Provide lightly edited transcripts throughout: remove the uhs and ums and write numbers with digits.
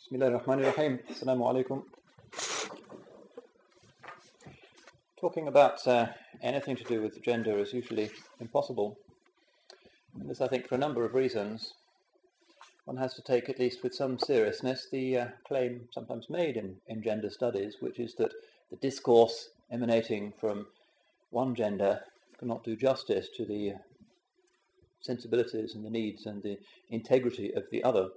Bismillahirrahmanirrahim. Assalamu alaikum. Talking about anything to do with gender is usually impossible. And this, I think, for a number of reasons. One has to take, at least with some seriousness, the claim sometimes made in gender studies, which is that the discourse emanating from one gender cannot do justice to the sensibilities and the needs and the integrity of the other.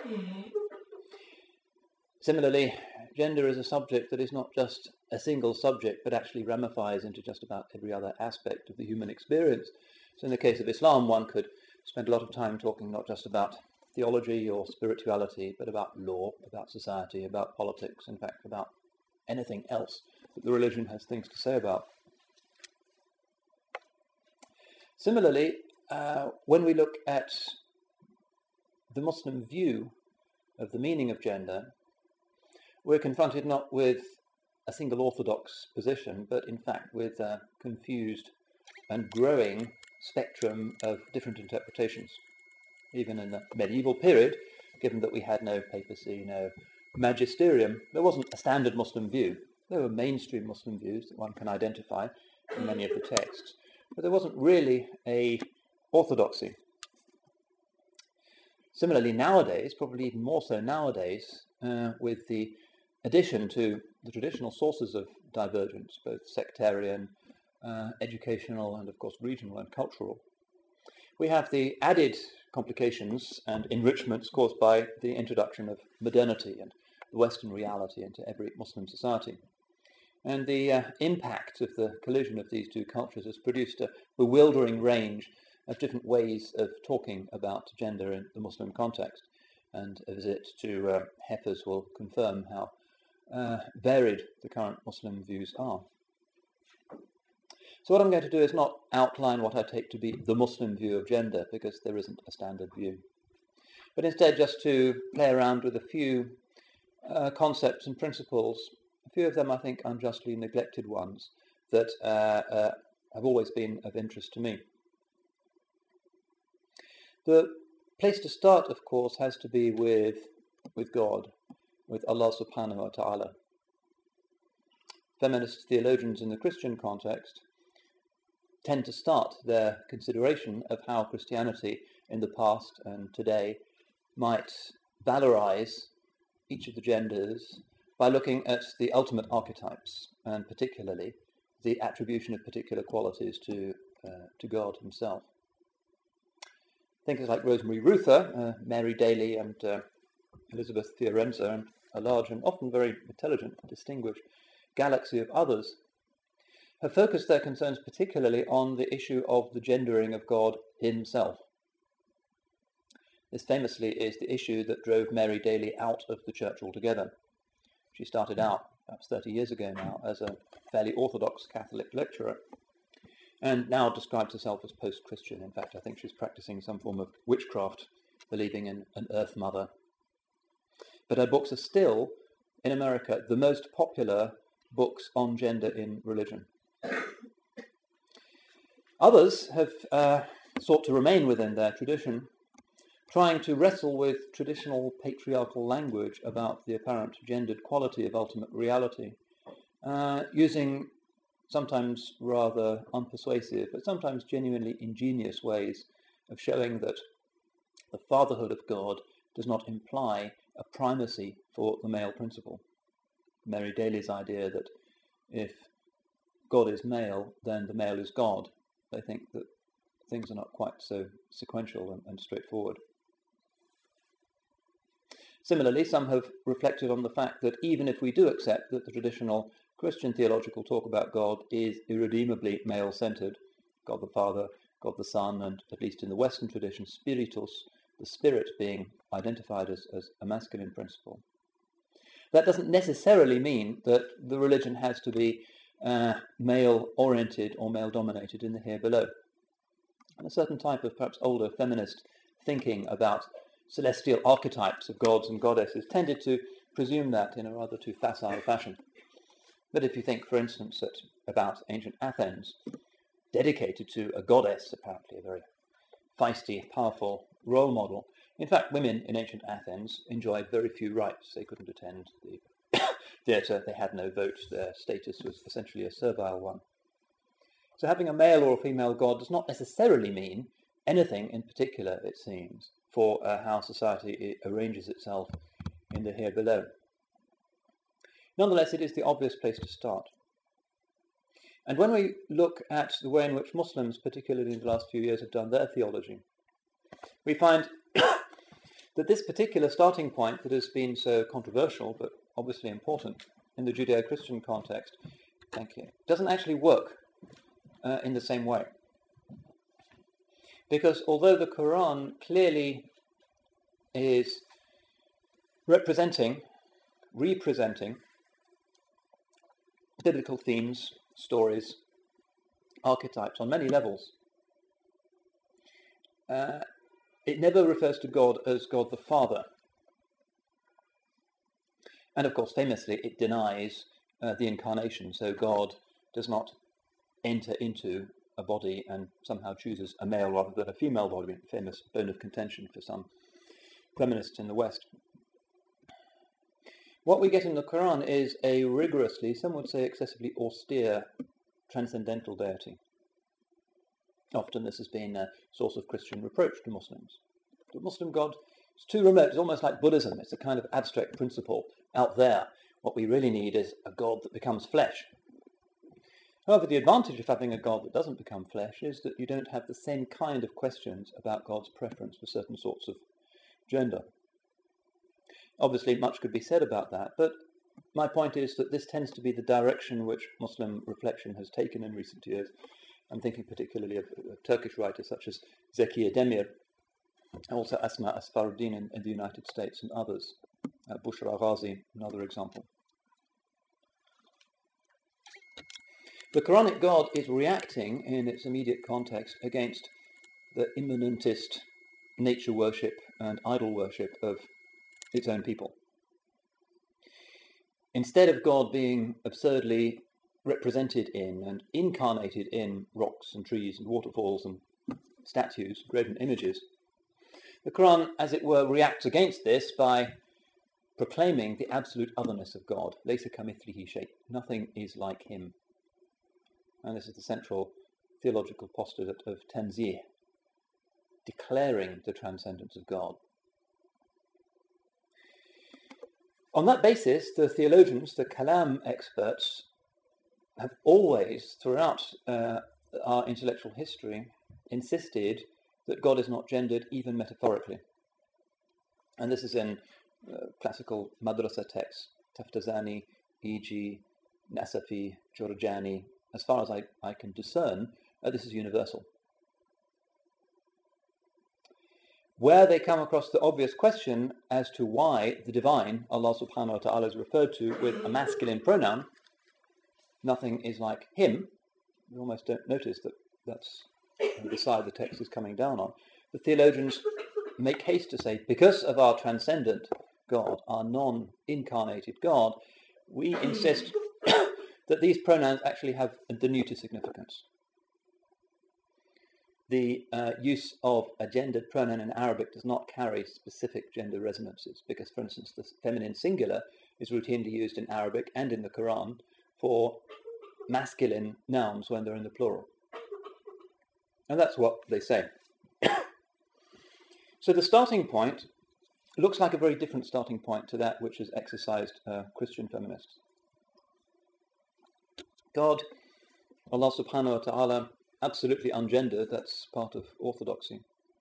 Similarly, gender is a subject that is not just a single subject, but actually ramifies into just about every other aspect of the human experience. So in the case of Islam, one could spend a lot of time talking not just about theology or spirituality, but about law, about society, about politics, in fact, about anything else that the religion has things to say about. Similarly, when we look at the Muslim view of the meaning of gender, we're confronted not with a single orthodox position, but in fact with a confused and growing spectrum of different interpretations. Even in the medieval period, given that we had no papacy, no magisterium, there wasn't a standard Muslim view. There were mainstream Muslim views that one can identify in many of the texts, but there wasn't really a orthodoxy. Similarly, nowadays, probably even more so nowadays, with the addition to the traditional sources of divergence, both sectarian, educational, and of course regional and cultural, we have the added complications and enrichments caused by the introduction of modernity and the Western reality into every Muslim society. And the impact of the collision of these two cultures has produced a bewildering range of different ways of talking about gender in the Muslim context. And a visit to Heifers will confirm how varied the current Muslim views are. So what I'm going to do is not outline what I take to be the Muslim view of gender, because there isn't a standard view, but instead just to play around with a few concepts and principles, a few of them I think unjustly neglected ones that have always been of interest to me. The place to start, of course, has to be with God, with Allah subhanahu wa ta'ala. Feminist theologians in the Christian context tend to start their consideration of how Christianity in the past and today might valorize each of the genders by looking at the ultimate archetypes, and particularly the attribution of particular qualities to God himself. Thinkers like Rosemary Ruther, Mary Daly, and Elizabeth Fiorenza, and a large and often very intelligent, distinguished galaxy of others, have focused their concerns particularly on the issue of the gendering of God himself. This famously is the issue that drove Mary Daly out of the church altogether. She started out, perhaps 30 years ago now, as a fairly orthodox Catholic lecturer, and now describes herself as post-Christian. In fact, I think she's practicing some form of witchcraft, believing in an Earth Mother. But her books are still, in America, the most popular books on gender in religion. Others have sought to remain within their tradition, trying to wrestle with traditional patriarchal language about the apparent gendered quality of ultimate reality, using sometimes rather unpersuasive, but sometimes genuinely ingenious ways of showing that the fatherhood of God does not imply a primacy for the male principle. Mary Daly's idea that if God is male, then the male is God. They think that things are not quite so sequential and straightforward. Similarly, some have reflected on the fact that even if we do accept that the traditional Christian theological talk about God is irredeemably male-centered, God the Father, God the Son, and at least in the Western tradition, spiritus, the spirit being identified as a masculine principle, that doesn't necessarily mean that the religion has to be male-oriented or male-dominated in the here below. And a certain type of perhaps older feminist thinking about celestial archetypes of gods and goddesses tended to presume that in a rather too facile fashion. But if you think, for instance, about ancient Athens, dedicated to a goddess, apparently a very feisty, powerful role model, In fact, women in ancient Athens enjoyed very few rights. They couldn't attend the theatre, they had no vote, their status was essentially a servile one. So having a male or a female god does not necessarily mean anything in particular, it seems, for how society arranges itself in the here below. Nonetheless, it is the obvious place to start. And when we look at the way in which Muslims, particularly in the last few years, have done their theology, we find that this particular starting point that has been so controversial, but obviously important in the Judeo-Christian context, doesn't actually work in the same way. Because although the Quran clearly is representing biblical themes, stories, archetypes on many levels, it never refers to God as God the Father. And of course, famously, it denies the incarnation, so God does not enter into a body and somehow chooses a male rather than a female body, a famous bone of contention for some feminists in the West. What we get in the Quran is a rigorously, some would say excessively austere, transcendental deity. Often this has been a source of Christian reproach to Muslims. The Muslim God is too remote. It's almost like Buddhism. It's a kind of abstract principle out there. What we really need is a God that becomes flesh. However, the advantage of having a God that doesn't become flesh is that you don't have the same kind of questions about God's preference for certain sorts of gender. Obviously, much could be said about that, but my point is that this tends to be the direction which Muslim reflection has taken in recent years. I'm thinking particularly of Turkish writers such as Zeki Edemir, also Asma Asfaruddin in the United States, and others. Bushra Ghazi, another example. The Quranic God is reacting in its immediate context against the immanentist nature worship and idol worship of its own people. Instead of God being absurdly represented in and incarnated in rocks and trees and waterfalls and statues, graven images, the Quran, as it were, reacts against this by proclaiming the absolute otherness of God. Laysa kamithlihi shay. Nothing is like him. And this is the central theological postulate of Tanzih, declaring the transcendence of God. On that basis, the theologians, the Kalam experts, have always, throughout our intellectual history, insisted that God is not gendered, even metaphorically. And this is in classical madrasa texts, Taftazani, E.G., Nasafi, Jurjani. As far as I can discern, this is universal. Where they come across the obvious question as to why the divine, Allah subhanahu wa ta'ala, is referred to with a masculine pronoun, nothing is like him, you almost don't notice that that's the side the text is coming down on. The theologians make haste to say, because of our transcendent God, our non-incarnated God, we insist that these pronouns actually have a diminutive significance. The use of a gendered pronoun in Arabic does not carry specific gender resonances because, for instance, the feminine singular is routinely used in Arabic and in the Quran for masculine nouns when they're in the plural. And that's what they say. So the starting point looks like a very different starting point to that which has exercised Christian feminists. God, Allah subhanahu wa ta'ala, absolutely ungendered, that's part of orthodoxy.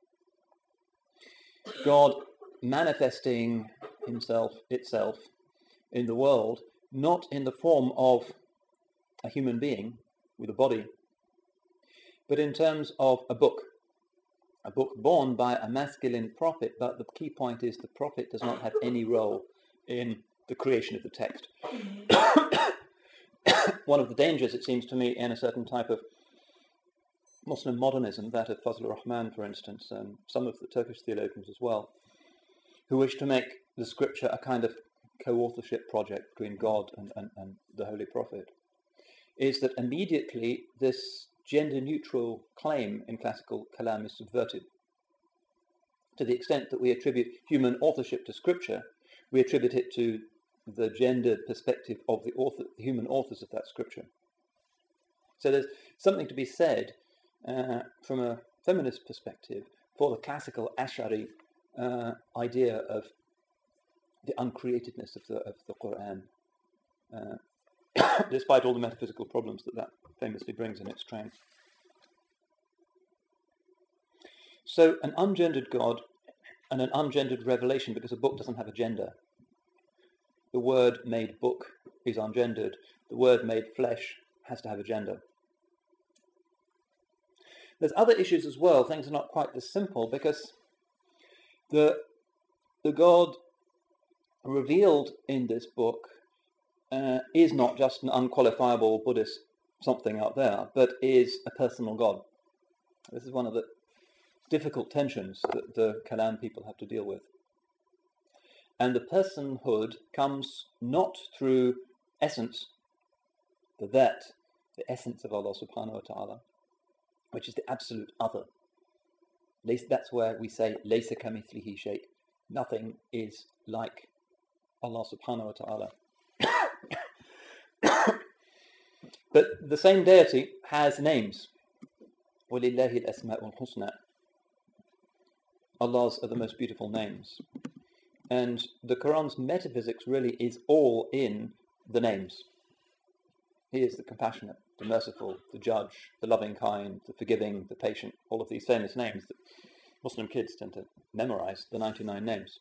God manifesting himself, itself, in the world, not in the form of a human being with a body, but in terms of a book born by a masculine prophet, but the key point is the prophet does not have any role in the creation of the text. One of the dangers, it seems to me, in a certain type of Muslim modernism, that of Fazlur Rahman, for instance, and some of the Turkish theologians as well, who wish to make the scripture a kind of co-authorship project between God and the Holy Prophet, is that immediately this gender-neutral claim in classical kalam is subverted. to the extent that we attribute human authorship to Scripture, we attribute it to the gendered perspective of the human authors of that Scripture. So there's something to be said from a feminist perspective for the classical Ash'ari idea of the uncreatedness of the Quran, despite all the metaphysical problems that famously brings in its train. So an ungendered God and an ungendered revelation, because a book doesn't have a gender. The word made book is ungendered. The word made flesh has to have a gender. There's other issues as well. Things are not quite this simple, because the God revealed in this book is not just an unqualifiable Buddhist something out there, but is a personal God. This is one of the difficult tensions that the Kalam people have to deal with. And the personhood comes not through essence, the essence of Allah subhanahu wa ta'ala, which is the absolute other. That's where we say, Laysa kamithlihi shay. Nothing is like Allah subhanahu wa ta'ala. But the same deity has names. وَلِلَّهِ الْأَسْمَاءُ الْحُسْنَى. Allah's are the most beautiful names. And the Quran's metaphysics really is all in the names. He is the compassionate, the merciful, the judge, the loving kind, the forgiving, the patient, all of these famous names that Muslim kids tend to memorize, the 99 names.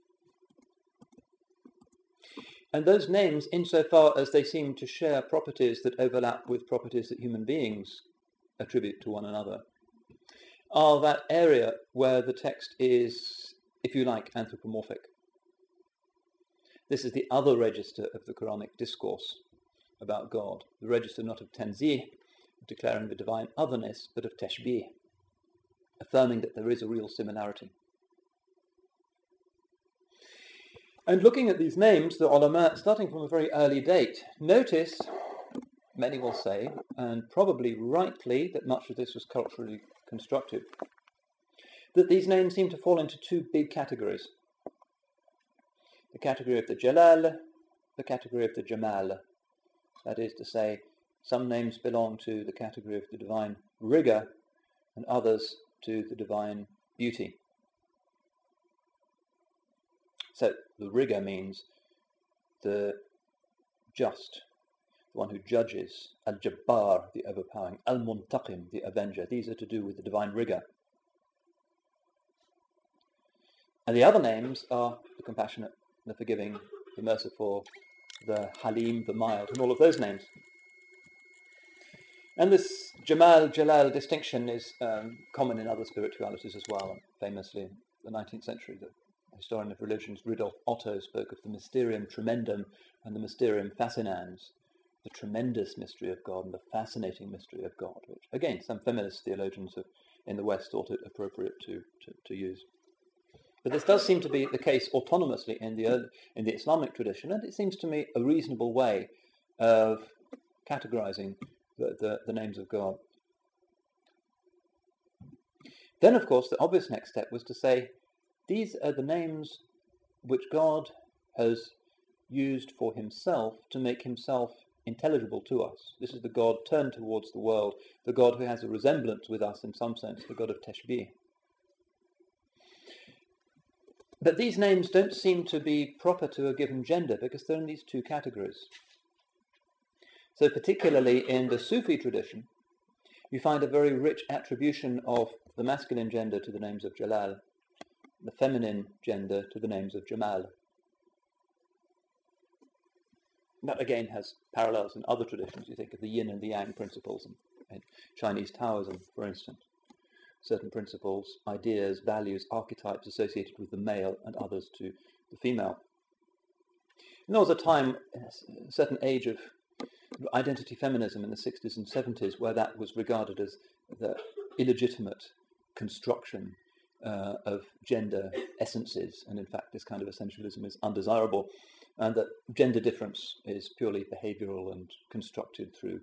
And those names, insofar as they seem to share properties that overlap with properties that human beings attribute to one another, are that area where the text is, if you like, anthropomorphic. This is the other register of the Quranic discourse about God, the register not of tanzih, declaring the divine otherness, but of tashbih, affirming that there is a real similarity. And looking at these names, the ulama, starting from a very early date, notice, many will say, and probably rightly, that much of this was culturally constructed, that these names seem to fall into two big categories. The category of the Jalal, the category of the Jamal. That is to say, some names belong to the category of the divine rigor and others to the divine beauty. So the rigor means the just, the one who judges, Al-Jabbar, the overpowering, Al-Muntaqim, the avenger. These are to do with the divine rigor. And the other names are the compassionate, the forgiving, the merciful, the Halim, the mild, and all of those names. And this Jamal, Jalal distinction is common in other spiritualities as well. Famously, in the 19th century, the historian of religions, Rudolf Otto, spoke of the Mysterium Tremendum and the Mysterium Fascinans, the tremendous mystery of God and the fascinating mystery of God, which, again, some feminist theologians in the West thought it appropriate to use. But this does seem to be the case autonomously in the Islamic tradition, and it seems to me a reasonable way of categorizing the names of God. Then, of course, the obvious next step was to say, these are the names which God has used for himself to make himself intelligible to us. This is the God turned towards the world, the God who has a resemblance with us in some sense, the God of Tashbih. But these names don't seem to be proper to a given gender because they're in these two categories. So particularly in the Sufi tradition, you find a very rich attribution of the masculine gender to the names of Jalal, the feminine gender to the names of Jamal. That again has parallels in other traditions. You think of the yin and the yang principles in Chinese Taoism, for instance. Certain principles, ideas, values, archetypes associated with the male and others to the female. And there was a time, a certain age of identity feminism in the 60s and 70s where that was regarded as the illegitimate construction of gender essences, and in fact this kind of essentialism is undesirable, and that gender difference is purely behavioral and constructed through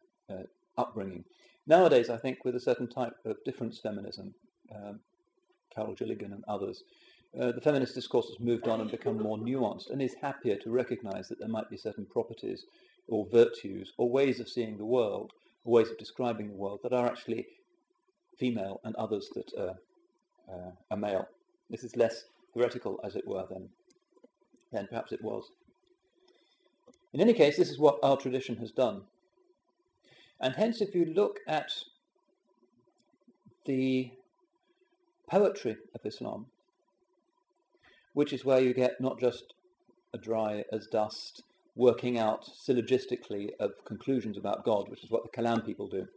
upbringing. Nowadays, I think with a certain type of difference feminism, Carol Gilligan and others, the feminist discourse has moved on and become more nuanced and is happier to recognize that there might be certain properties or virtues or ways of seeing the world, or ways of describing the world that are actually female and others that are male. This is less heretical, as it were, than perhaps it was. In any case, this is what our tradition has done. And hence, if you look at the poetry of Islam, which is where you get not just a dry as dust working out syllogistically of conclusions about God, which is what the Kalam people do,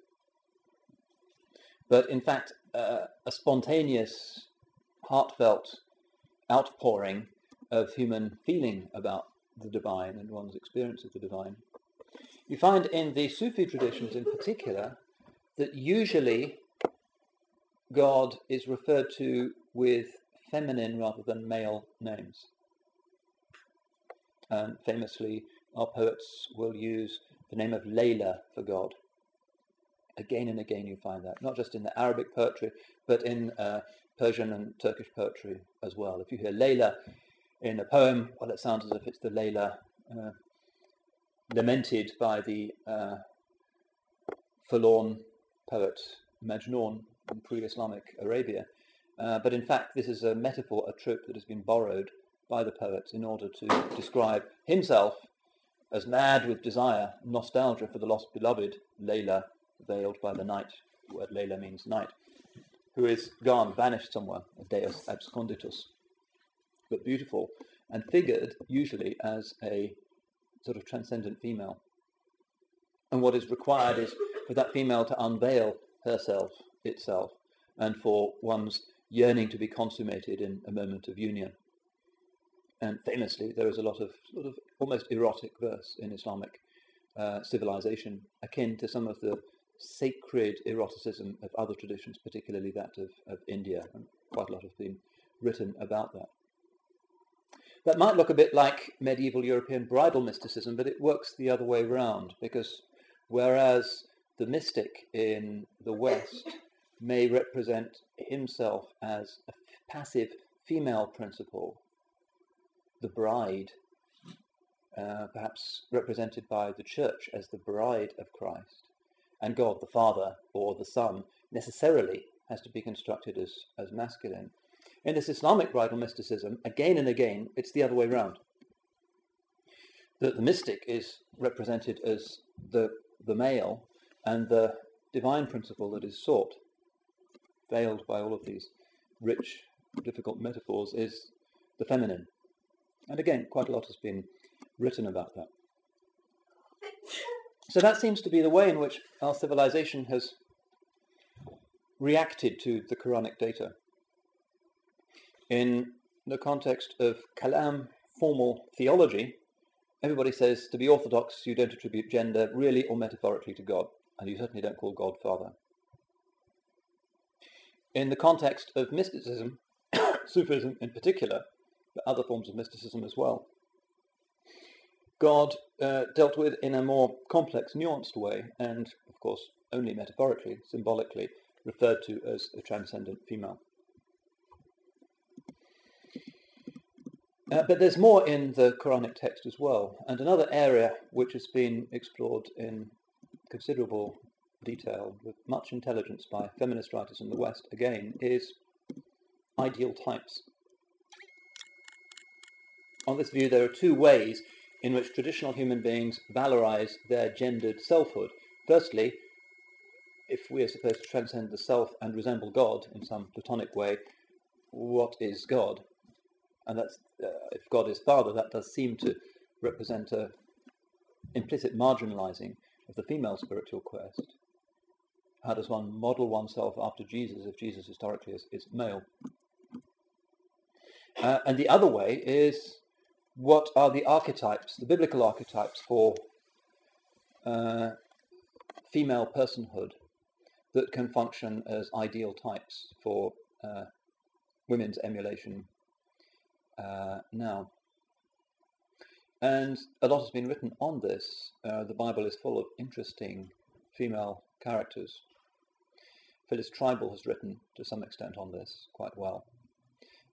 but in fact a spontaneous, heartfelt outpouring of human feeling about the divine and one's experience of the divine. You find in the Sufi traditions in particular that usually God is referred to with feminine rather than male names. And famously, our poets will use the name of Layla for God. Again and again you find that, not just in the Arabic poetry, but in Persian and Turkish poetry as well. If you hear Layla in a poem, well, it sounds as if it's the Layla lamented by the forlorn poet Majnun in pre-Islamic Arabia. But in fact, this is a metaphor, a trope that has been borrowed by the poets in order to describe himself as mad with desire, nostalgia for the lost beloved, Layla, veiled by the night. The word Layla means night, who is gone, vanished somewhere, a deus absconditus, but beautiful, and figured usually as a sort of transcendent female. And what is required is for that female to unveil herself, itself, and for one's yearning to be consummated in a moment of union. And famously, there is a lot of sort of almost erotic verse in Islamic civilization, akin to some of the sacred eroticism of other traditions, particularly that of India, and quite a lot has been written about that. That might look a bit like medieval European bridal mysticism, but it works the other way round, because whereas the mystic in the West may represent himself as a passive female principle, the bride, perhaps represented by the church as the bride of Christ, and God the Father or the Son necessarily has to be constructed as masculine. In this Islamic bridal mysticism, again and again, it's the other way round. That the mystic is represented as the male, and the divine principle that is sought, veiled by all of these rich, difficult metaphors, is the feminine. And again, quite a lot has been written about that. So that seems to be the way in which our civilization has reacted to the Quranic data. In the context of Kalam, formal theology, everybody says to be orthodox you don't attribute gender really or metaphorically to God, and you certainly don't call God Father. In the context of mysticism, Sufism in particular, but other forms of mysticism as well, God dealt with in a more complex, nuanced way, and of course only metaphorically, symbolically, referred to as a transcendent female. But there's more in the Quranic text as well, and another area which has been explored in considerable detail with much intelligence by feminist writers in the West, again, is ideal types. On this view, there are two ways in which traditional human beings valorize their gendered selfhood. Firstly, if we are supposed to transcend the self and resemble God in some Platonic way, what is God? And that's if God is Father, that does seem to represent an implicit marginalizing of the female spiritual quest. How does one model oneself after Jesus if Jesus historically is male? And the other way is, what are the archetypes, the biblical archetypes for female personhood that can function as ideal types for women's emulation now? And a lot has been written on this. The Bible is full of interesting female characters. Phyllis Tribal has written to some extent on this quite well.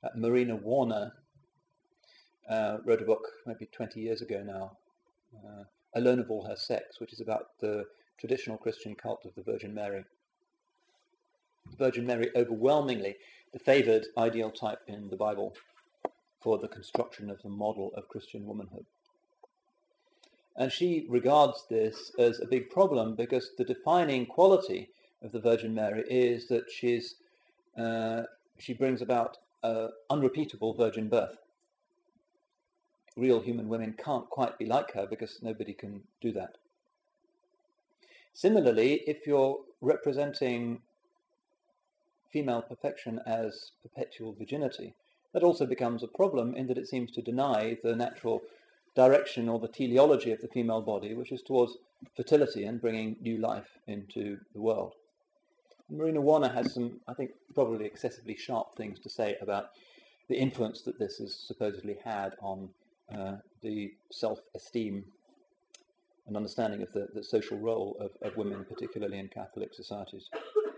Marina Warner wrote a book maybe 20 years ago now, Alone of All Her Sex, which is about the traditional Christian cult of the Virgin Mary. The Virgin Mary overwhelmingly the favoured ideal type in the Bible for the construction of the model of Christian womanhood. And she regards this as a big problem because the defining quality of the Virgin Mary is that she brings about unrepeatable virgin birth. Real human women can't quite be like her because nobody can do that. Similarly, if you're representing female perfection as perpetual virginity, that also becomes a problem in that it seems to deny the natural direction or the teleology of the female body, which is towards fertility and bringing new life into the world. Marina Warner has some, I think, probably excessively sharp things to say about the influence that this has supposedly had on the self-esteem and understanding of the social role of women, particularly in Catholic societies.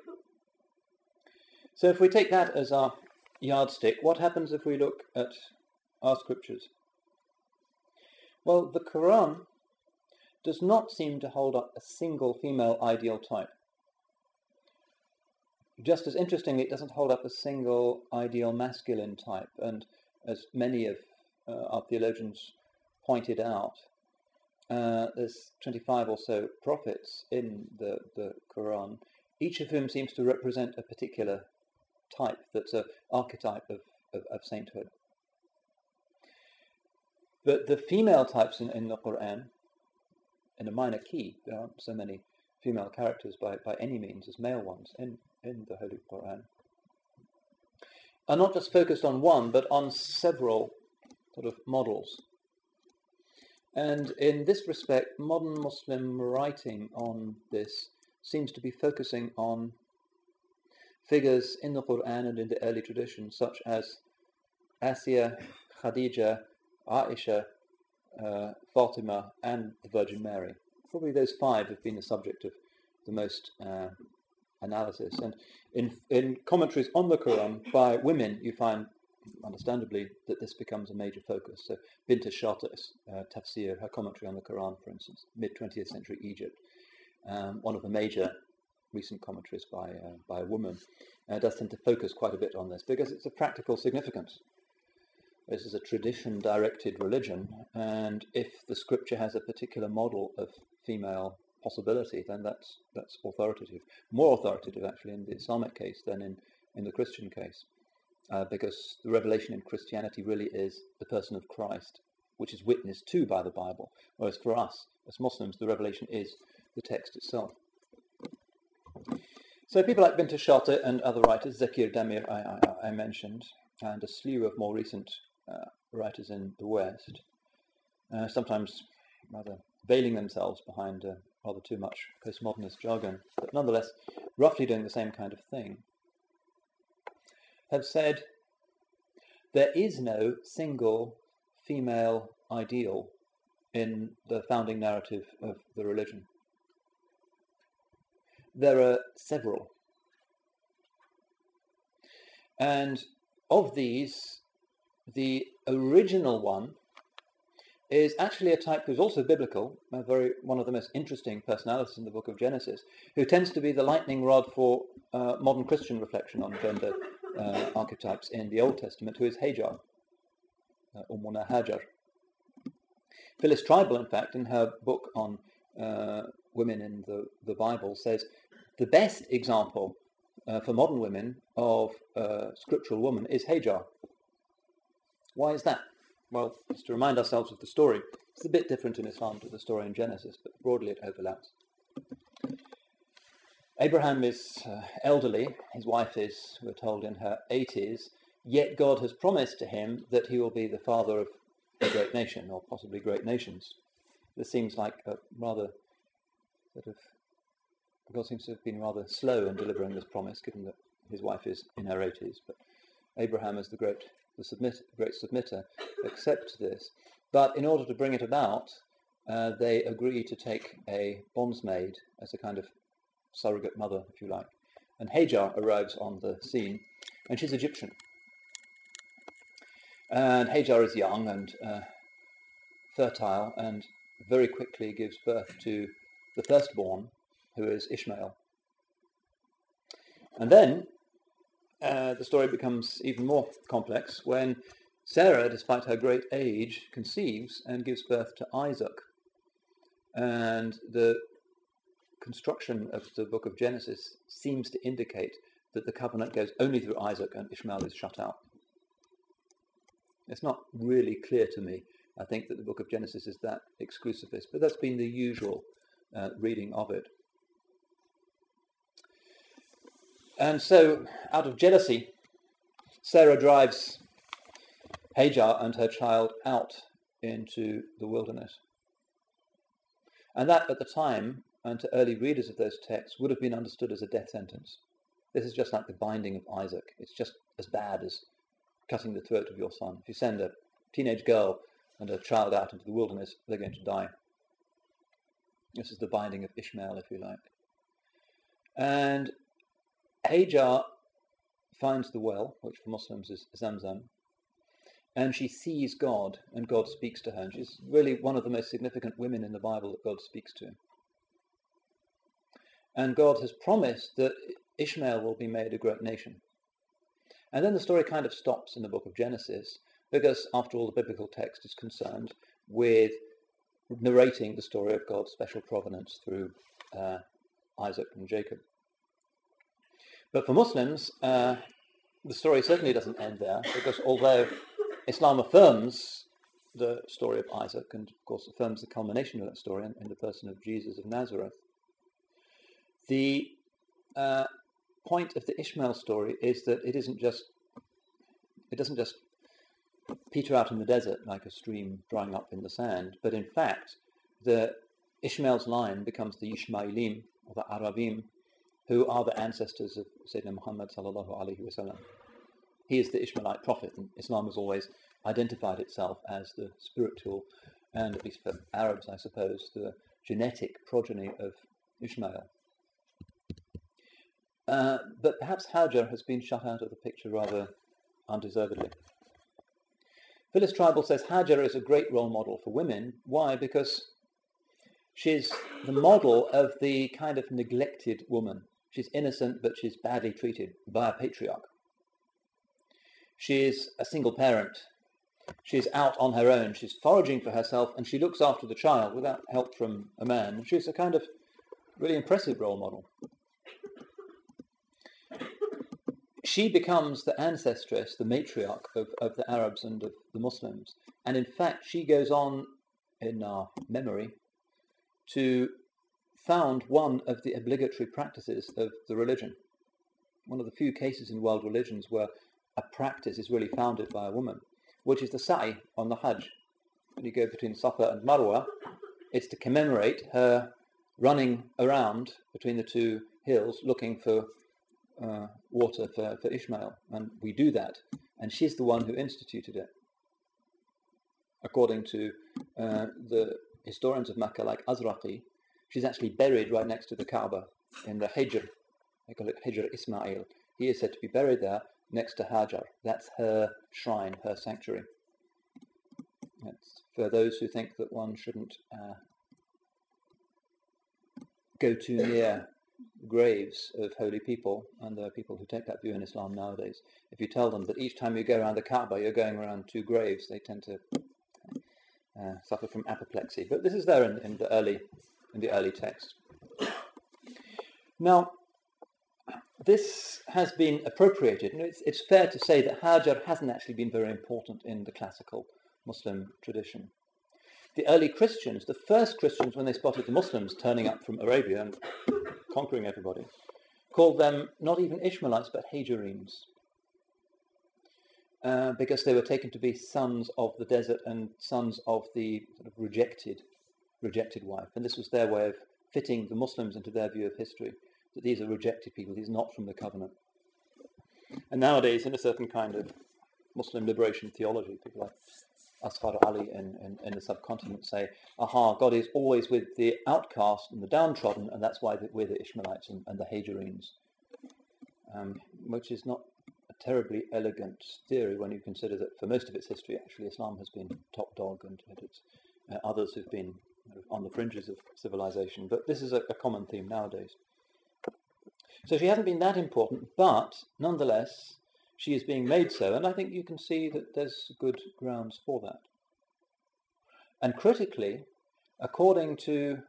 So if we take that as our yardstick, what happens if we look at our scriptures? Well, the Quran does not seem to hold up a single female ideal type. Just as interestingly, it doesn't hold up a single ideal masculine type. And as many of our theologians pointed out, there's 25 or so prophets in the Quran, each of whom seems to represent a particular type that's an archetype of sainthood. But the female types in the Quran, in a minor key, there aren't so many female characters by any means as male ones in the Holy Quran, are not just focused on one, but on several sort of models. And in this respect, modern Muslim writing on this seems to be focusing on figures in the Quran and in the early tradition, such as Asiya, Khadija, Aisha, Fatima, and the Virgin Mary. Probably those five have been the subject of the most analysis. And in commentaries on the Quran by women, you find, understandably, that this becomes a major focus. So Bint Shati's tafsir, her commentary on the Quran, for instance, mid-20th century Egypt, one of the major recent commentaries by a woman, does tend to focus quite a bit on this because it's a practical significance. This is a tradition-directed religion, and if the scripture has a particular model of female possibility, then that's authoritative. More authoritative, actually, in the Islamic case than in the Christian case, because the revelation in Christianity really is the person of Christ, which is witnessed to by the Bible, whereas for us, as Muslims, the revelation is the text itself. So people like Bint Shati and other writers, Zakir Damir I mentioned, and a slew of more recent writers in the West, sometimes rather veiling themselves behind rather too much postmodernist jargon, but nonetheless roughly doing the same kind of thing, have said there is no single female ideal in the founding narrative of the religion. There are several. And of these, the original one is actually a type who's also biblical, one of the most interesting personalities in the book of Genesis, who tends to be the lightning rod for modern Christian reflection on gender archetypes in the Old Testament, who is Hajar, Ummuna Hajar. Phyllis Tribal, in fact, in her book on women in the Bible, says the best example for modern women of a scriptural woman is Hajar. Why is that? Well, just to remind ourselves of the story, it's a bit different in Islam to the story in Genesis, but broadly it overlaps. Abraham is elderly. His wife is, we're told, in her 80s, yet God has promised to him that he will be the father of a great nation, or possibly great nations. This seems like a rather God seems to have been rather slow in delivering this promise, given that his wife is in her 80s. But Abraham, as the great submitter, accepts this. But in order to bring it about, they agree to take a bondsmaid as a kind of surrogate mother, if you like. And Hajar arrives on the scene, and she's Egyptian. And Hajar is young and fertile and very quickly gives birth to the firstborn, who is Ishmael. And then the story becomes even more complex when Sarah, despite her great age, conceives and gives birth to Isaac. And the construction of the book of Genesis seems to indicate that the covenant goes only through Isaac and Ishmael is shut out. It's not really clear to me. I think that the book of Genesis is that exclusivist, but that's been the usual reading of it. And so, out of jealousy, Sarah drives Hajar and her child out into the wilderness. And that, at the time, and to early readers of those texts, would have been understood as a death sentence. This is just like the binding of Isaac. It's just as bad as cutting the throat of your son. If you send a teenage girl and a child out into the wilderness, they're going to die. This is the binding of Ishmael, if you like. And Hajar finds the well, which for Muslims is Zamzam, and she sees God, and God speaks to her. And she's really one of the most significant women in the Bible that God speaks to. And God has promised that Ishmael will be made a great nation. And then the story kind of stops in the book of Genesis, because after all, the biblical text is concerned with narrating the story of God's special providence through Isaac and Jacob. But for Muslims, the story certainly doesn't end there, because although Islam affirms the story of Isaac and, of course, affirms the culmination of that story in the person of Jesus of Nazareth, the point of the Ishmael story is that it doesn't just peter out in the desert like a stream drying up in the sand, but in fact, the Ishmael's line becomes the Ishmaelim, or the Arabim, who are the ancestors of Sayyidina Muhammad sallallahu alaihi wasallam. He is the Ishmaelite prophet, and Islam has always identified itself as the spiritual, and at least for Arabs, I suppose, the genetic progeny of Ishmael. But perhaps Hajar has been shut out of the picture rather undeservedly. Phyllis Tribal says Hajar is a great role model for women. Why? Because she's the model of the kind of neglected woman. She's innocent, but she's badly treated by a patriarch. She's a single parent. She's out on her own. She's foraging for herself, and she looks after the child without help from a man. She's a kind of really impressive role model. She becomes the ancestress, the matriarch of the Arabs and of the Muslims. And in fact, she goes on in our memory to found one of the obligatory practices of the religion. One of the few cases in world religions where a practice is really founded by a woman, which is the sa'i on the Hajj. When you go between Safa and Marwa, it's to commemorate her running around between the two hills looking for water for Ishmael. And we do that. And she's the one who instituted it. According to the historians of Makkah, like Azraqi, she's actually buried right next to the Kaaba in the Hijr. They call it Hijr Ismail. He is said to be buried there next to Hajar. That's her shrine, her sanctuary. It's for those who think that one shouldn't go too near graves of holy people, and there are people who take that view in Islam nowadays. If you tell them that each time you go around the Kaaba you're going around two graves, they tend to suffer from apoplexy. But this is there in the early text. Now, this has been appropriated. It's fair to say that Hajar hasn't actually been very important in the classical Muslim tradition. The early Christians, the first Christians, when they spotted the Muslims turning up from Arabia and conquering everybody, called them not even Ishmaelites but Hajarenes, because they were taken to be sons of the desert and sons of the sort of rejected wife. And this was their way of fitting the Muslims into their view of history, that these are rejected people, these are not from the covenant. And nowadays, in a certain kind of Muslim liberation theology, people like Asghar Ali in the subcontinent say, God is always with the outcast and the downtrodden, and that's why we're the Ishmaelites and the Hajarenes, which is not at terribly elegant theory when you consider that for most of its history, actually, Islam has been top dog and it's others who've been on the fringes of civilization. But this is a common theme nowadays. So she hasn't been that important, but nonetheless, she is being made so, and I think you can see that there's good grounds for that. And critically, according to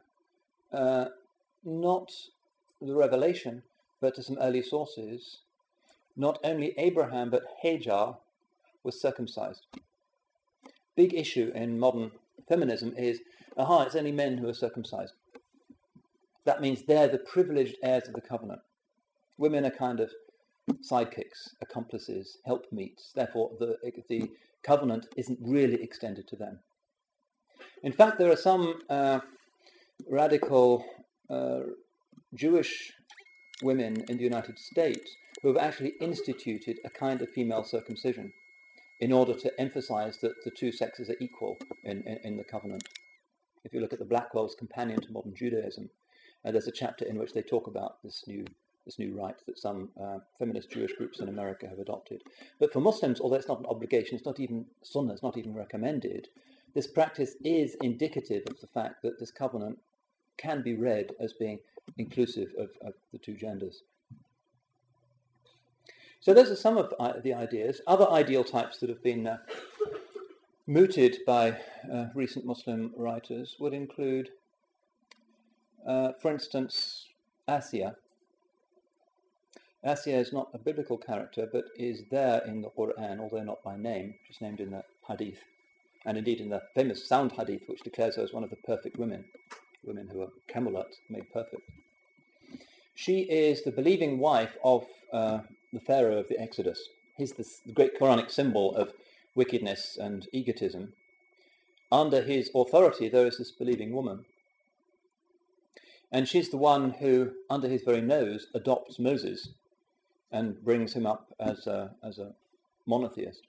not the revelation, but to some early sources, not only Abraham, but Hajar was circumcised. Big issue in modern feminism is, it's only men who are circumcised. That means they're the privileged heirs of the covenant. Women are kind of sidekicks, accomplices, helpmeets. Therefore, the covenant isn't really extended to them. In fact, there are some radical Jewish women in the United States who have actually instituted a kind of female circumcision in order to emphasize that the two sexes are equal in the covenant. If you look at the Blackwell's Companion to Modern Judaism, there's a chapter in which they talk about this new rite that some feminist Jewish groups in America have adopted. But for Muslims, although it's not an obligation, it's not even sunnah, it's not even recommended, this practice is indicative of the fact that this covenant can be read as being inclusive of the two genders. So those are some of the ideas. Other ideal types that have been mooted by recent Muslim writers would include, for instance, Asiya. Asiya is not a biblical character, but is there in the Quran, although not by name. She's named in the Hadith, and indeed in the famous sound Hadith, which declares her as one of the perfect women who are Camelot, made perfect. She is the believing wife of the Pharaoh of the Exodus. He's the great Quranic symbol of wickedness and egotism. Under his authority, there is this believing woman. And she's the one who, under his very nose, adopts Moses and brings him up as a monotheist.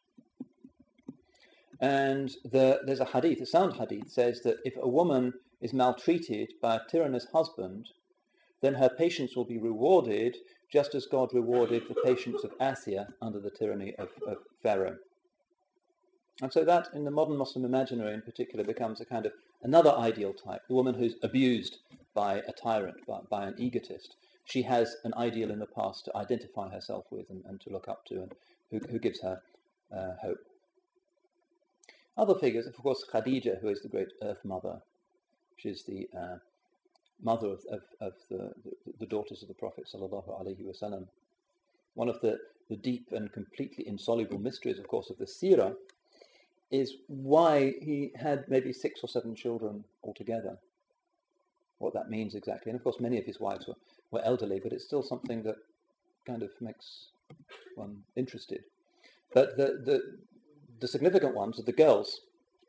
And there's a hadith, a sound hadith, says that if a woman is maltreated by a tyrannous husband, then her patience will be rewarded just as God rewarded the patience of Asiya under the tyranny of Pharaoh. And so that, in the modern Muslim imaginary in particular, becomes a kind of another ideal type, the woman who's abused by a tyrant, by an egotist. She has an ideal in the past to identify herself with and to look up to, and who gives her hope. Other figures, of course, Khadija, who is the great earth mother. She's the mother of the daughters of the Prophet sallallahu alaihi wasallam. One of the deep and completely insoluble mysteries, of course, of the seerah is why he had maybe 6 or 7 children altogether. What that means exactly. And of course, many of his wives were elderly, but it's still something that kind of makes one interested. But the significant ones are the girls.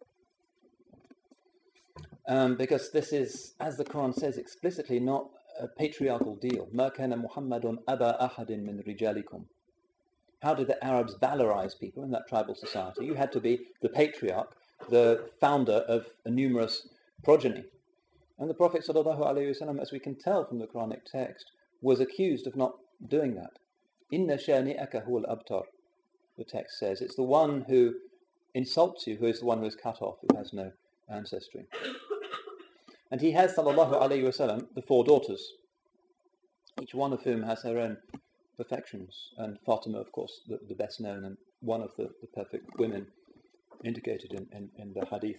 Because this is, as the Quran says explicitly, not a patriarchal deal. مَا كَانَ مُحَمَّدٌ أَبَا أَحَدٍ مِّن رِجَالِكُمْ. How did the Arabs valorize people in that tribal society? You had to be the patriarch, the founder of a numerous progeny. And the Prophet ﷺ, as we can tell from the Quranic text, was accused of not doing that. إِنَّ شَانِئَكَ هُوَ الْأَبْتَرُ. The text says it's the one who insults you who is the one who is cut off, who has no ancestry. And he has, sallallahu alayhi wasallam, the 4 daughters, each one of whom has her own perfections. And Fatima, of course, the best known and one of the perfect women indicated in the hadith.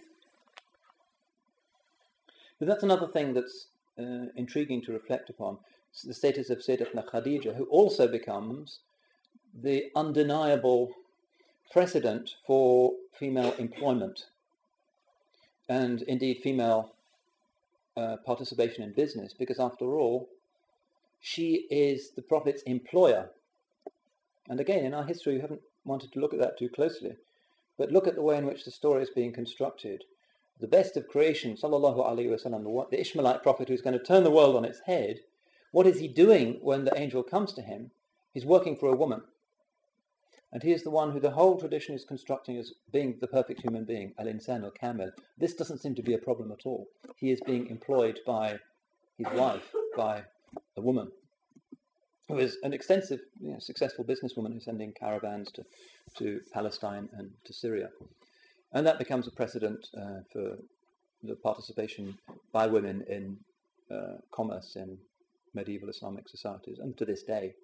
But that's another thing that's intriguing to reflect upon. It's the status of Sayyidatuna Khadija, who also becomes the undeniable precedent for female employment and indeed female participation in business, because after all, she is the Prophet's employer. And again, in our history, we haven't wanted to look at that too closely, but look at the way in which the story is being constructed. The best of creation, sallallahu alaihi wasallam, the Ishmaelite prophet who's going to turn the world on its head, what is he doing when the angel comes to him? He's working for a woman. And he is the one who the whole tradition is constructing as being the perfect human being, al-insan al-kamil. This doesn't seem to be a problem at all. He is being employed by his wife, by a woman. who is an extensive, successful businesswoman who's sending caravans to Palestine and to Syria. And that becomes a precedent for the participation by women in commerce in medieval Islamic societies, and to this day.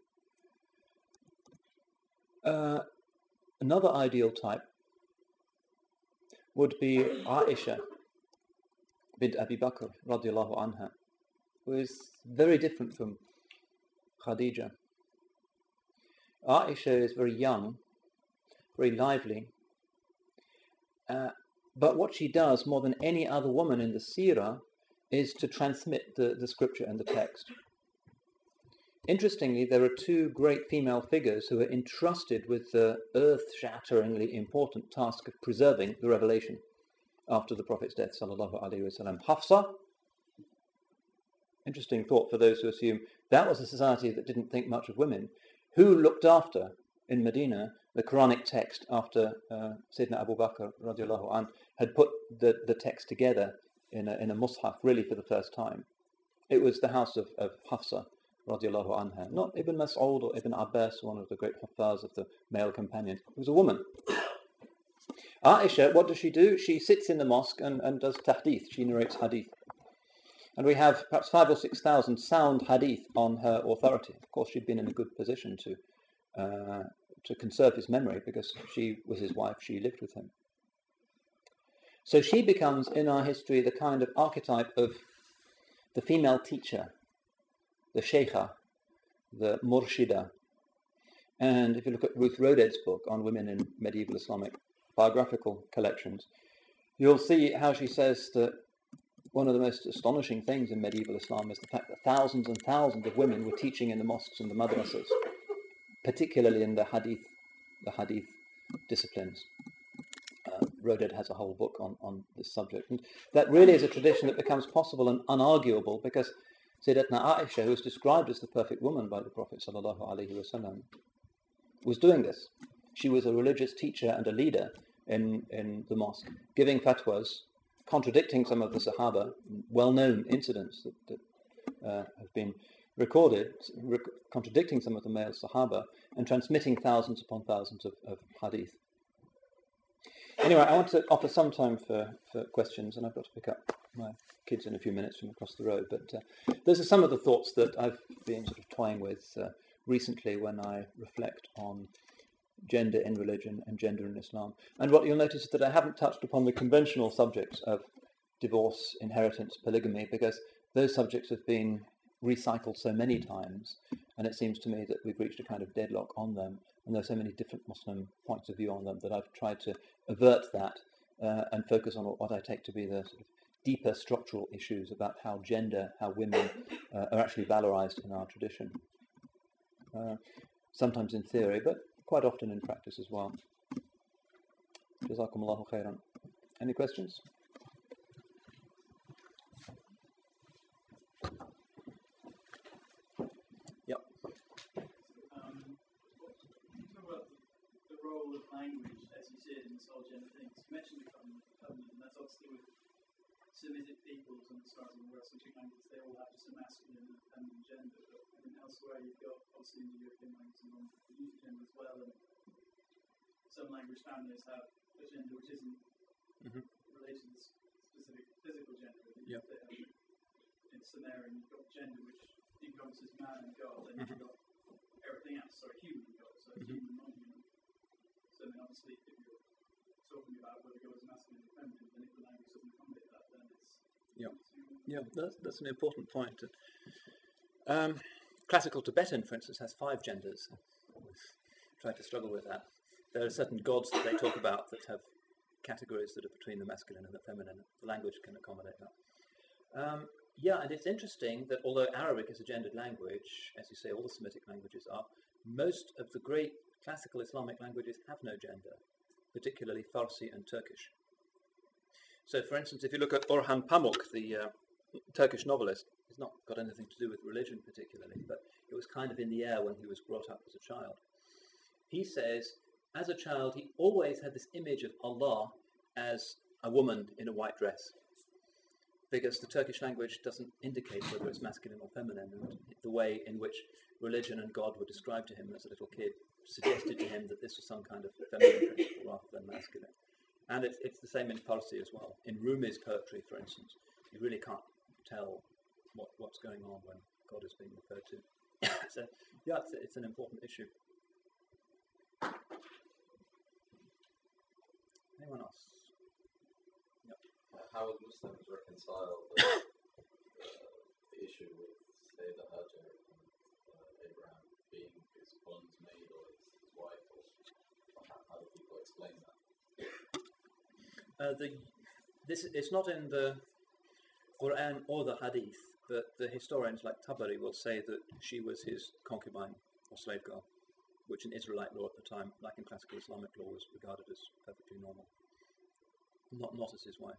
Another ideal type would be Aisha bint Abi Bakr radiallahu anha, who is very different from Khadija. Aisha is very young, very lively, but what she does more than any other woman in the seerah is to transmit the scripture and the text. Interestingly, there are two great female figures who are entrusted with the earth-shatteringly important task of preserving the revelation after the Prophet's death, sallallahu alaihi wasallam. Hafsa, interesting thought for those who assume that was a society that didn't think much of women, who looked after, in Medina, the Quranic text after Sayyidina Abu Bakr radiallahu anh had put the text together in a mushaf, really for the first time. It was the house of Hafsa radiallahu anha, not Ibn Mas'ud or Ibn Abbas, one of the great huffaz of the male companions. It was a woman. Aisha, what does she do? She sits in the mosque and does tahdith. She narrates hadith. And we have perhaps 5,000 or 6,000 sound hadith on her authority. Of course, she'd been in a good position to conserve his memory because she was his wife, she lived with him. So she becomes, in our history, the kind of archetype of the female teacher, the sheikha, the murshida. And if you look at Ruth Roded's book on women in medieval Islamic biographical collections, you'll see how she says that one of the most astonishing things in medieval Islam is the fact that thousands and thousands of women were teaching in the mosques and the madrasas, particularly in the hadith disciplines. Roded has a whole book on this subject. And that really is a tradition that becomes possible and unarguable because Sayyidatna Aisha, who is described as the perfect woman by the Prophet sallallahu alaihi wasallam, was doing this. She was a religious teacher and a leader in the mosque, giving fatwas, contradicting some of the Sahaba, well-known incidents that have been recorded, contradicting some of the male Sahaba, and transmitting thousands upon thousands of hadith. Anyway, I want to offer some time for questions, and I've got to pick up my kids in a few minutes from across the road. But those are some of the thoughts that I've been sort of toying with recently when I reflect on gender in religion and gender in Islam. And what you'll notice is that I haven't touched upon the conventional subjects of divorce, inheritance, polygamy, because those subjects have been recycled so many times, and it seems to me that we've reached a kind of deadlock on them, and there are so many different Muslim points of view on them that I've tried to avert that and focus on what I take to be the sort of deeper structural issues about how gender, how women are actually valorized in our tradition. Sometimes in theory, but quite often in practice as well. Jazakumullahu khairan. Any questions? Yep. You talk about the role of language as you see it in this whole gender thing. So you mentioned the covenant, and that's obviously with Semitic peoples and as far as I'm aware, Semitic languages, they all have just a masculine and feminine gender. But I mean, elsewhere you've got, obviously in the European languages, and non-English gender as well, and some language families have a gender which isn't related to the specific physical gender. Yep. In Sumerian, you've got gender which encompasses man and God, and you've got everything else, so human and God, so human, non-human. So then obviously if you're talking about whether God is masculine or feminine, then if the language doesn't accommodate that, then it's... Yeah, that's an important point. Classical Tibetan, for instance, has 5 genders. Tried to struggle with that. There are certain gods that they talk about that have categories that are between the masculine and the feminine. The language can accommodate that. And it's interesting that although Arabic is a gendered language, as you say, all the Semitic languages are, most of the great classical Islamic languages have no gender, particularly Farsi and Turkish. So, for instance, if you look at Orhan Pamuk, the Turkish novelist, he's not got anything to do with religion particularly, but it was kind of in the air when he was brought up as a child. He says, as a child, he always had this image of Allah as a woman in a white dress. because the Turkish language doesn't indicate whether it's masculine or feminine, and the way in which religion and God were described to him as a little kid suggested to him that this was some kind of feminine principle rather than masculine. And it's the same in Farsi as well. In Rumi's poetry, for instance, you really can't tell what's going on when God is being referred to. So, yeah, it's an important issue. Anyone else? Yep. How would Muslims reconcile the issue with, say, the Hajar and Abraham being his bondmaid or his wife? Or how do people explain that? It's not in the Quran or the Hadith, but the historians like Tabari will say that she was his concubine or slave girl, which in Israelite law at the time, like in classical Islamic law, was regarded as perfectly normal, not as his wife.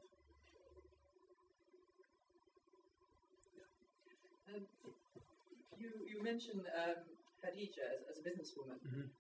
You mentioned Khadija as a businesswoman,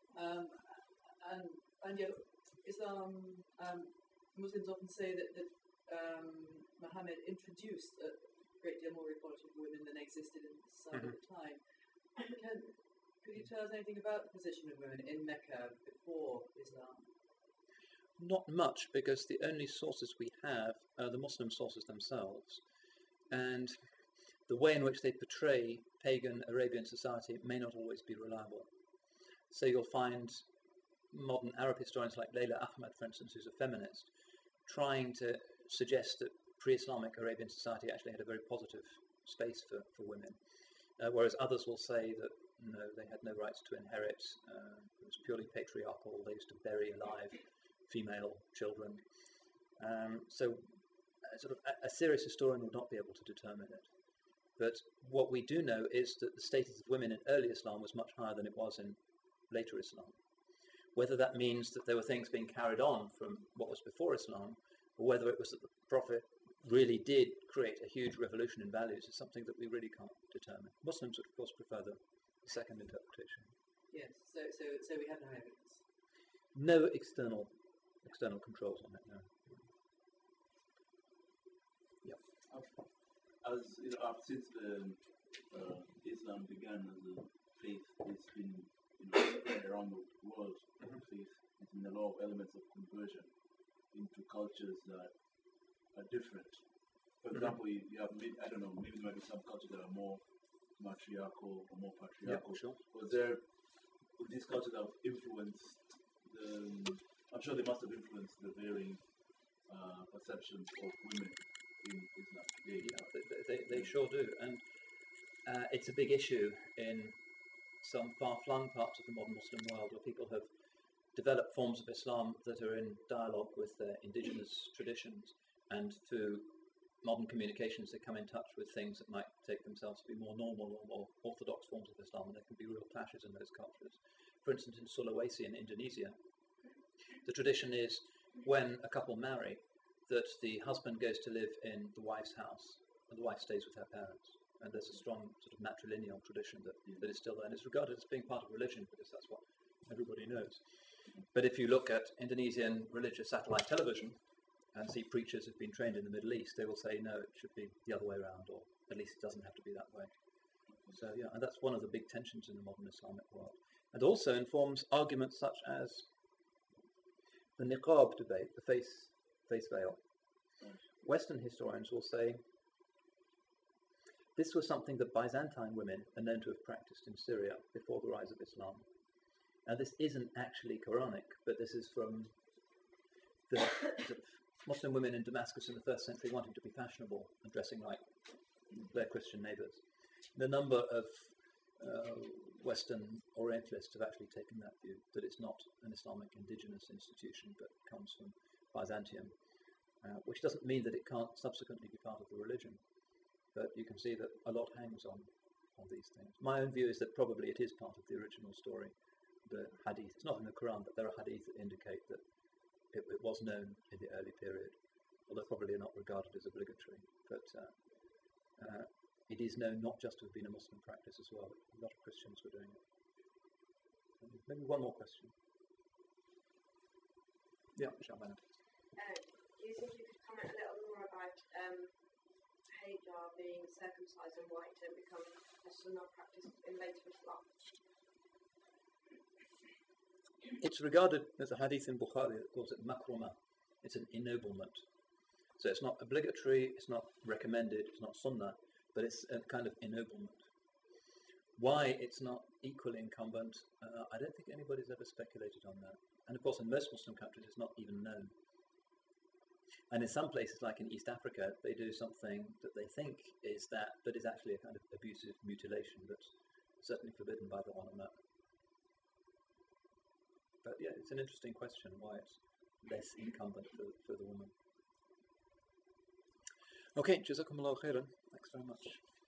and yet Islam, Muslims often say that Muhammad introduced a great deal more equality of women than existed in society at the time. Could you tell us anything about the position of women in Mecca before Islam? Not much, because the only sources we have are the Muslim sources themselves, and the way in which they portray pagan Arabian society may not always be reliable. So you'll find modern Arab historians like Layla Ahmad, for instance, who's a feminist, trying to suggest that pre-Islamic Arabian society actually had a very positive space for women, whereas others will say that no, they had no rights to inherit, it was purely patriarchal, they used to bury alive female children. So a serious historian would not be able to determine it. But what we do know is that the status of women in early Islam was much higher than it was in later Islam. Whether that means that there were things being carried on from what was before Islam, or whether it was that the Prophet really did create a huge revolution in values, is something that we really can't determine. Muslims would, of course, prefer the second interpretation. Yes, so we have no evidence. No external controls on it, no. Yep. As since Islam began as a faith, it's been spread around the world. Faith, it's been a lot of elements of conversion into cultures that are different. For example, you have maybe there might be some cultures that are more matriarchal or more patriarchal. Yeah, sure. Would these cultures have influenced I'm sure they must have influenced the varying perceptions of women in Islam today. Yeah, they sure do, and it's a big issue in some far-flung parts of the modern Muslim world where people have developed forms of Islam that are in dialogue with their indigenous traditions, and through modern communications they come in touch with things that might take themselves to be more normal or more orthodox forms of Islam, and there can be real clashes in those cultures. For instance, in Sulawesi in Indonesia, the tradition is when a couple marry that the husband goes to live in the wife's house and the wife stays with her parents. And there's a strong sort of matrilineal tradition that is still there, and it's regarded as being part of religion because that's what everybody knows. But if you look at Indonesian religious satellite television and see preachers who've been trained in the Middle East, they will say, no, it should be the other way around, or at least it doesn't have to be that way. So, yeah, and that's one of the big tensions in the modern Islamic world. And also informs arguments such as the niqab debate, the face veil. Western historians will say this was something that Byzantine women are known to have practiced in Syria before the rise of Islam. Now, this isn't actually Quranic, but this is from the sort of Muslim women in Damascus in the 1st century wanting to be fashionable and dressing like their Christian neighbours. The number of Western Orientalists have actually taken that view, that it's not an Islamic indigenous institution, but comes from Byzantium, which doesn't mean that it can't subsequently be part of the religion. But you can see that a lot hangs on these things. My own view is that probably it is part of the original story, the hadith. It's not in the Quran, but there are hadith that indicate that it was known in the early period, although probably not regarded as obligatory. But it is known not just to have been a Muslim practice as well. A lot of Christians were doing it. Maybe one more question. Yeah, Shabana. Do you think you could comment a little more about Hajar being circumcised and white and become a sunnah practice in later Islam? It's regarded as a hadith in Bukhari that calls it makruma. It's an ennoblement. So it's not obligatory, it's not recommended, it's not sunnah, but it's a kind of ennoblement. Why it's not equally incumbent, I don't think anybody's ever speculated on that. And of course, in most Muslim countries, it's not even known. And in some places, like in East Africa, they do something that they think is that, but is actually a kind of abusive mutilation that's certainly forbidden by the ulama. But yeah, it's an interesting question why it's less incumbent for the woman. Okay, Jazakumullah khairan. Thanks very much.